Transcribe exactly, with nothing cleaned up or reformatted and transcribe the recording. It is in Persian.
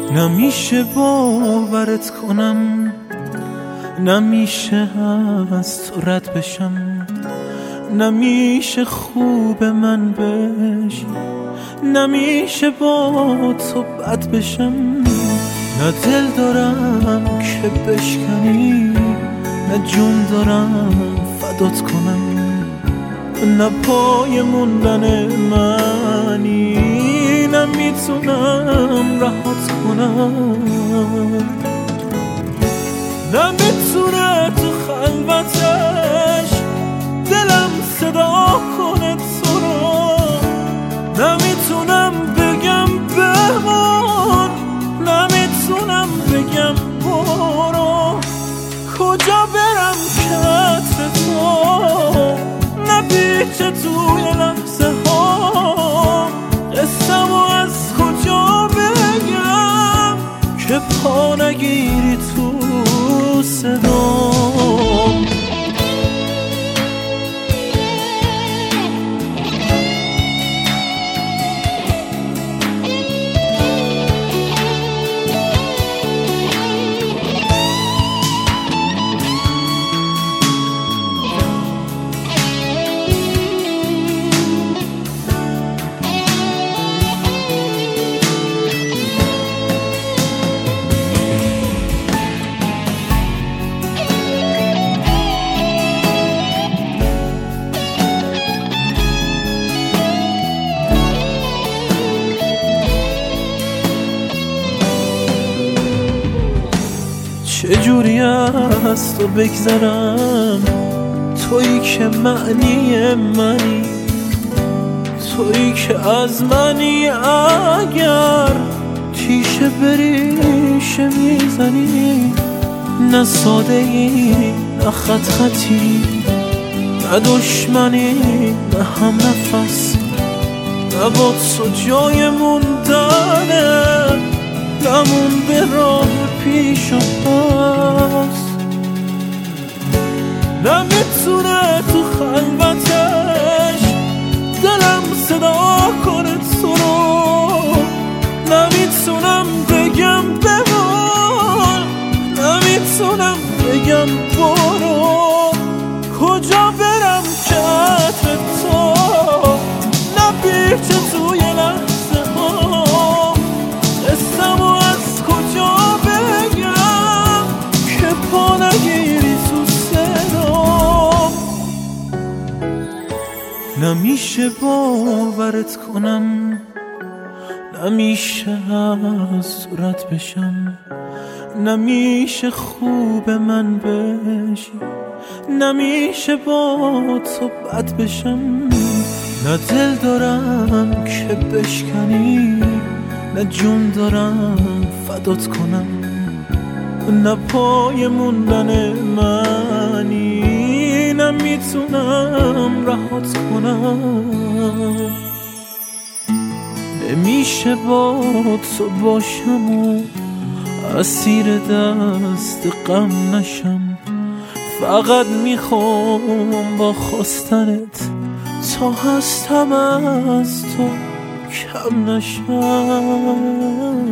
نمیشه باورت کنم، نمیشه از تو رد بشم، نمیشه خوب من بشی، نمیشه با تو بد بشم. نه دل دارم که بشکنی، نه جون دارم فدات کنم، نه پای موندن منی، نمیتونم رهات کنم. نمیتونه تو خلوتش دلم صدا کنه تو رو، نمیتونم بگم بمون، نمیتونم بگم برو. کجا برم که عطر تو نپیچه توی لحظه ها، قصه‌مو از کجا بگم که پا نگیری تو صدام. چجوری از تو بگذرم، تویی که معنی منی، تویی که از منی. اگر تیشه بریشه میزنی، نه ساده ای نه خط خطی، نه دشمنی نه هم نفس، نه با تو جای موندنه، نمونده راه پیش و پس. نمیتونه تو خلوتش دلم صدا کنه تو رو، نمیتونم بگم بمون، نمیتونم بگم برو. کجا برم که عطر تو نپیچه توی لحظه ها، قصه‌مو از کجا بگم که پا نگیری تو صدام. نمیشه باورت کنم، نمیشه از تو رد بشم، نمیشه خوب من بشی، نمیشه با تو بد بشم. نه دل دارم که بشکنی، نه جون دارم فدات کنم، نه پای موندن منی، نمیتونم رهات کنم. نمیشه با تو باشم و اسیر دست غم نشم، فقط میخوام با خواستنت تا هستم از تو کم نشم.